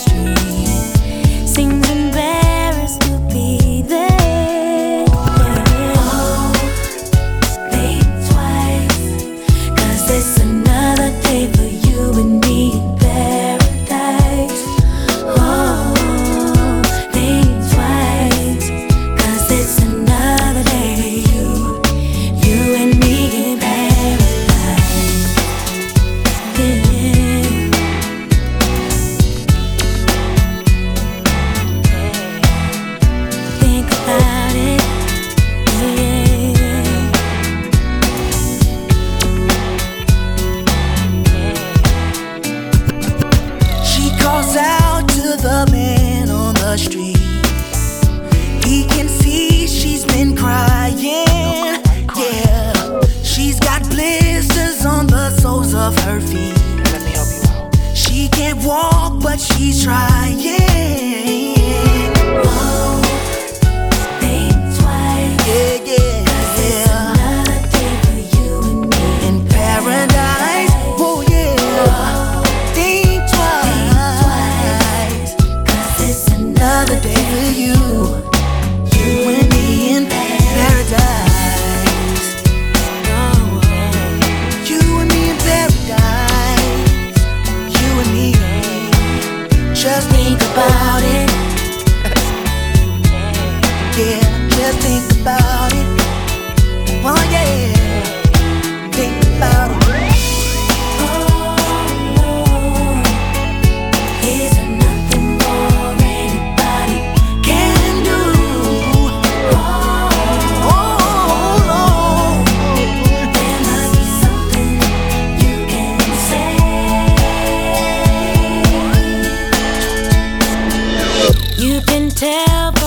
street. Seems embarrassed to be there. Oh, think twice, 'cause it's another day for you and me in paradise. Oh, think twice, 'cause it's another day for you and me in paradise. Yeah. Think about it. Yeah. She calls out to the man on the street. He can see she's been crying. Yeah, she's got blisters on the soles of her feet. Let me help you out. She can't walk, but she's trying. Oh, think twice. Yeah, yeah, yeah. Another day for you and me In paradise, oh yeah. Think twice, 'cause it's another another day for you. You and me in paradise. Oh, you and me in paradise. You and me. Just think about it. Yeah, just think about it. Oh yeah, think about it. Is there nothing more anybody Can do. Oh, Lord. There must be something you can say. You can tell